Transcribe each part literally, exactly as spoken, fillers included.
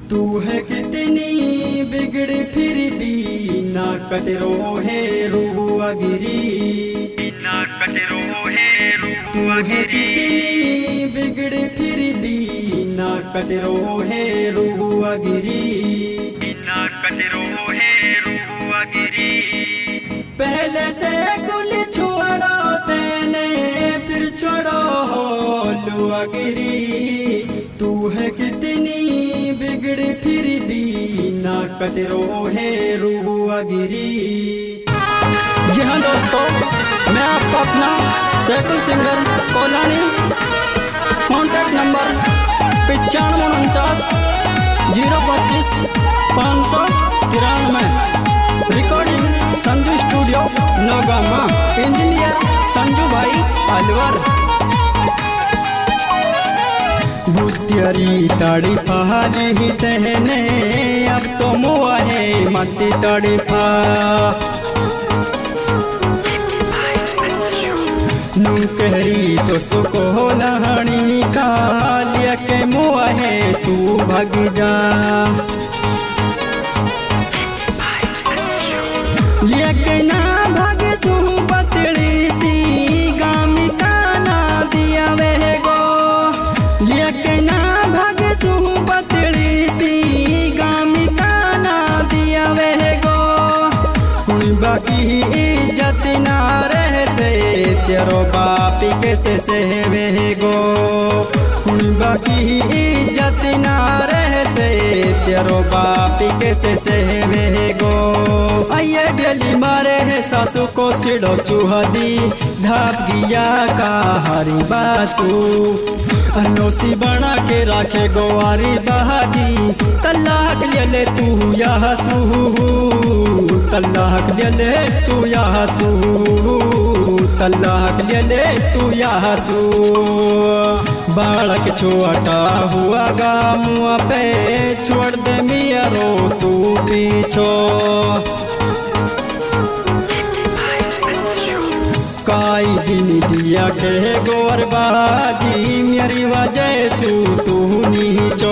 तू है कितनी बिगड़ी फिर भी ना कटरो है रुआ गिरी, ना कटरो है रुआ गिरी। कितनी बिगड़ी फिर भी ना कटरो है रुआ गिरी, ना कटरो है रुआ गिरी। पहले से कुल छोड़ो तेने फिर छोड़ो लुआ गिरी। तू है कितनी बिगड़ी फिर भी ना कटरो है रुआ गिरी। जी हाँ दोस्तों, मैं आपका अपना Saiful singer Kolani. Contact number पचानवे उनचास जीरो पच्चीस पाँच सौ तिरानवे। Recording Sanju studio Naugama. Engineer Sanju भाई अलवर। बुद्धियारी ताड़ी पहाड़ी ही तहने अब तो मुआ है मट्टी ताड़ी पा। नुकहरी तो सुको लहणी का लिया के मुआ है तू भग जा। लिया के ना भागे सू बतड़ी सी गामी का ना दिया वह गो। लिया के ना भागे सू बतड़ी सी गामी का ना दिया वह गो। कुछ बाकी इज्जत ना रह से तेरो बापी कैसे से वह गो। कुछ बाकी इज्जत ना रह से तेरो बापी कैसे से वह गो। आइए गली मारे है सासू को सिड़ो चूहा दी धाप गिया का हरी बासू। अनोसी बना के राखे गोवारी बहादी। तलाक ले ले तू यहाँ सू, तलाक ले ले तू यहाँ सू, तलाक ले ले तू यहाँ सू। बालक छोटा हुआ गा मुआ पे छोड़ दे मिया रो तू पीछो। काई दिन दिया के गोर बाजी मेरी वजह सू तू नीचो।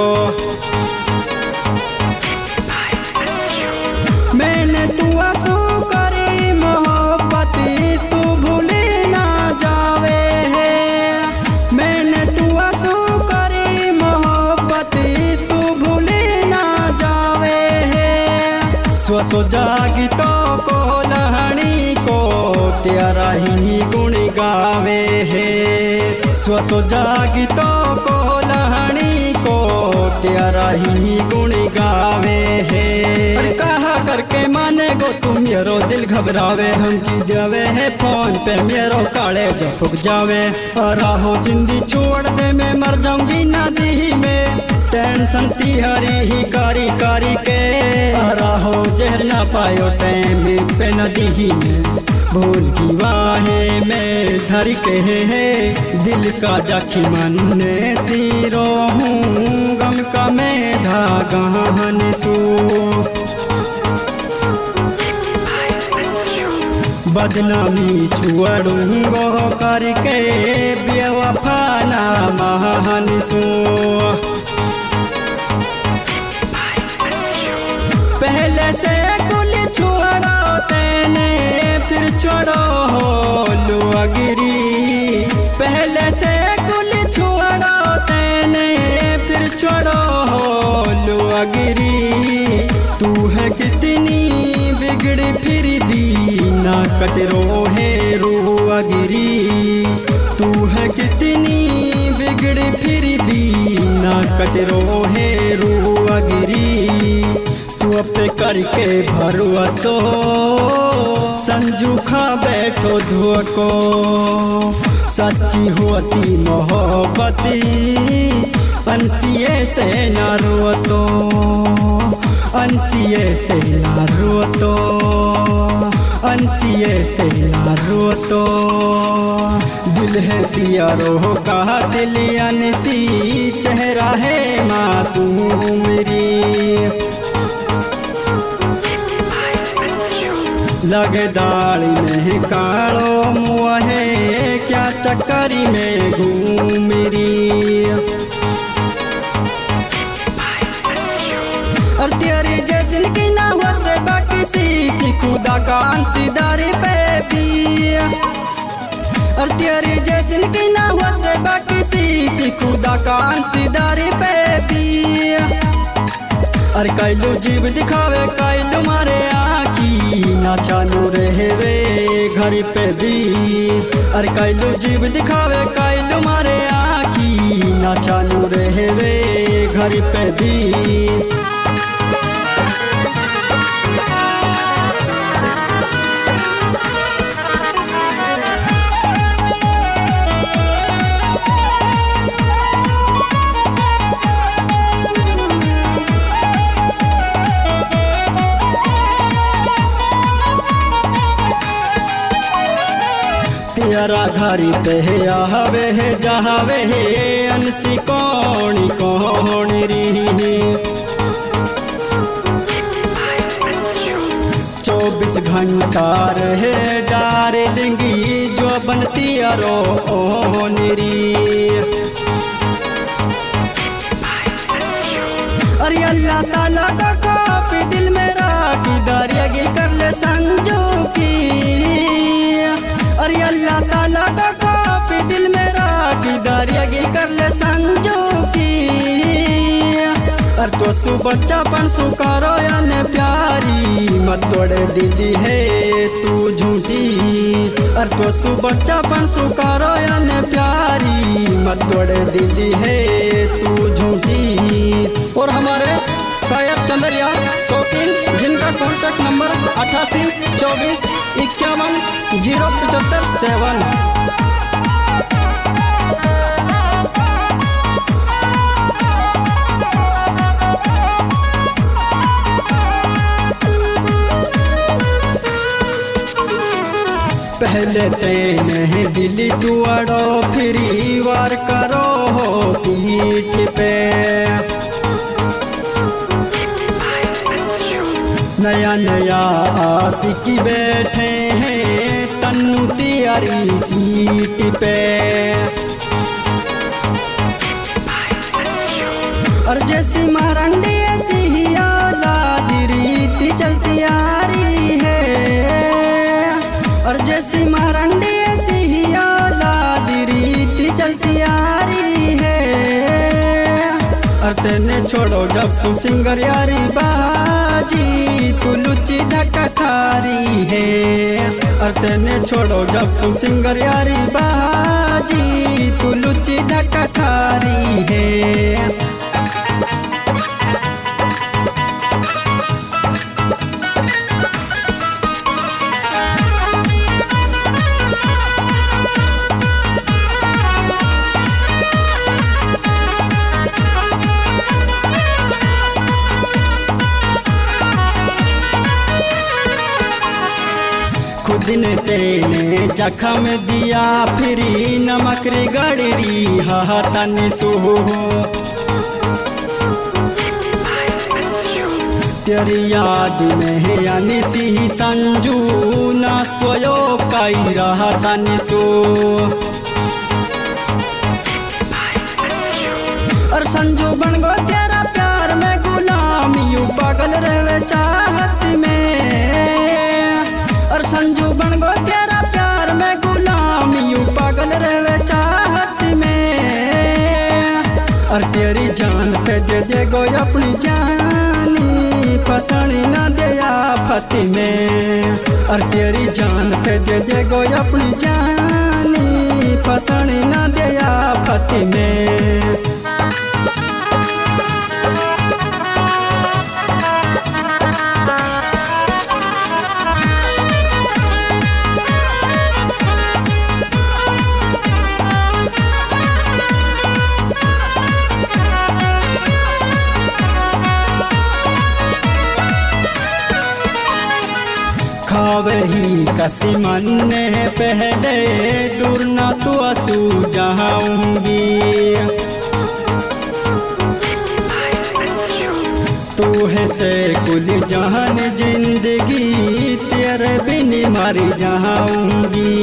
मैंने तू आंसू करी मोहब्बत तू भूले ना जावे है। मैंने तू आंसू करी मोहब्बत तू भूले ना जावे है। स्वतो जागी तो को लहणी को तेरा ही गुण गावे है। स्वतो जागी तो को लहणी को तेरा ही गुण गावे है। कहा करके माने गो तुम मेरो दिल घबरावे। धमकी देवे है फोन पे मेरो काले जो फुक जावे। राहो जिंदगी छोड़ दे मैं मर जाऊंगी नदी में। टेंशन तिहारी ही कारी कारी के राहो जहर ना पायो टाइम पे नदी में। भूल की वाहे में धर के है दिल का जखी मन सिरो हूँ। गम का मैं धागा सू। बदनामी छुअड़ूंगो करके बेवफा ना महान सू। पहले से कुल छोड़ो तेने फिर छोड़ो लुआ गिरी। पहले से कुल छोड़ो तेने फिर छोड़ो लुआ गिरी। तू है कितनी बिगड़ी फिर भी ना कटरो है रुआ गिरी। तू है कितनी बिगड़ी फिर भी ना कटरो है रुआ गिरी। तू अपने करके भरोसो संजू खा बैठो धुआ को। सच्ची होती मोहब्बती अंसिये से ना रो तो, अंसिये से ना रो तो, अंसिये से ना रो तो। दिल है दिया रो का दिल अनसी चेहरा है मासूम मेरी। लगे दाढ़ी में कालो मुआ है क्या चक्करी में घूम मेरी। और तेरी जैसन की ना हो से बाकी सी खुदा का अंशीदारी पे भी। और तेरी जैसन की ना हो से बाकी सी खुदा का अंशीदारी पे भी। और कैलू जीव दिखावे कैलू मारे आखी ना चालू रहे वे घर पे भी। और कैलू जीव दिखावे कैलू मारे आखी ना चालू रहे वे घर पे भी। तेरा घरी पे है आहवे है जहावे है अनसी कौनी कौनी री। चौबीस घंटा रहे डार्लिंगी जो बनती अरो ओनरी। अरे अल्लाह ताला का कॉपी दिल मेरा की दरियागी कर ले संजो की। अरे अल्लाह ताला का कॉपी दिल मेरा की दरियागी कर ले संजो की। और तो सु बच्चापन सुकारो याने प्यारी मत तोड़े दिली है तू झूठी। और तो सु बच्चापन सुकारो याने प्यारी मत तोड़े दिली है तू झूठी। और हमारे सायब चंद्रिया शौकीन जिनका कॉन्टैक्ट नंबर अट्ठासी चौबीस इक्यावन जीरो पचहत्तर सेवन। पहले तेने दिली तू अड़ो फिर वार करो हो पीठ पे। नया नया आशिकी बैठे हैं तन्नू तियारी सीट पे। और जैसी मारंडी ऐसी ही औलाद रीति चलती आ रही है। और जैसी मारंडी ऐसी ही औलाद रीति चलती आ रही है। और तेने छोड़ो जब तू सिंगर यारी बाजी तू लुच्ची धक्का खारी है। और तेने छोड़ो जब तू सिंगर यारी बाजी तू लुच्ची धक्का खारी है। खुद ने तेने जखम दिया फिरी नमक री गड़री हाथन सो। तेरी याद में यानी सी संजू ना सोयो कई रहा तन सो। और संजू बन गो तेरा प्यार में गुलामी पागल रहे चाहत में। और संजू बन गो तेरा प्यार में गुलामी पागल रहे चाहत में। और तेरी जान पे दे दे गो अपनी जानी फसनी ना दे आफत में। और तेरी जान पे दे दे गो अपनी जानी फसनी ना दे आफत में। खावे ही कसी मन ने पहले दूर ना तो असू जाऊंगी। तू है से कुल जहान जिंदगी तेरे बिन मर जाऊंगी।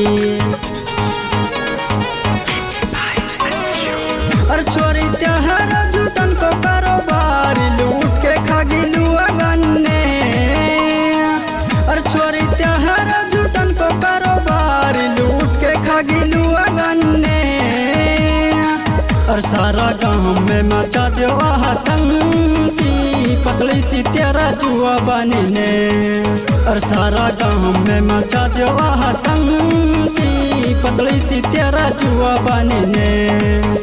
और छोरी त्यार झूठन को कारोबार लूट के खा गिलू और सारा गाँव में मचा दो आतंकी, पतली सी तेरा जुआ बनी ने। और सारा गाँव में मचा दो आतंकी, पतली सी तेरा जुआ बनी ने।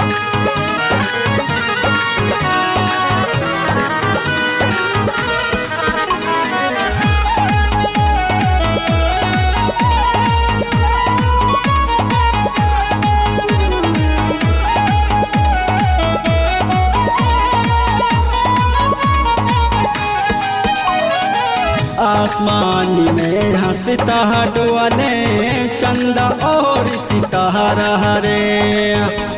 आसमानी में हंसता डोले चंदा और सितारा रे।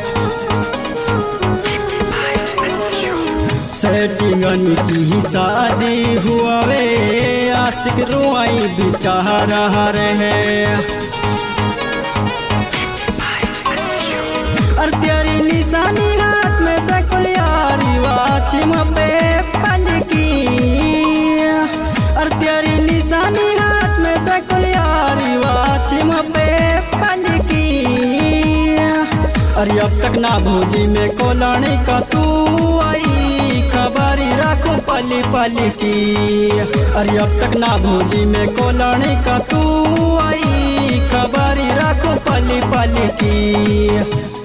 सेटिंगन की शादी हुआ वे आशिक रुआई बेचारा रे। और तेरी निशानी हाथ में सकुलियारी वाचिम पे पलकी। और तेरी निशानी हाथ में सकुलियारी वाचिम पे पलकी। अरे अब तक ना भूली में कोलाने का तू आई, खबरी रखूं पली पली की। अरे अब तक ना भूली में कोलाने का तू आई, खबरी रखूं पली पली की।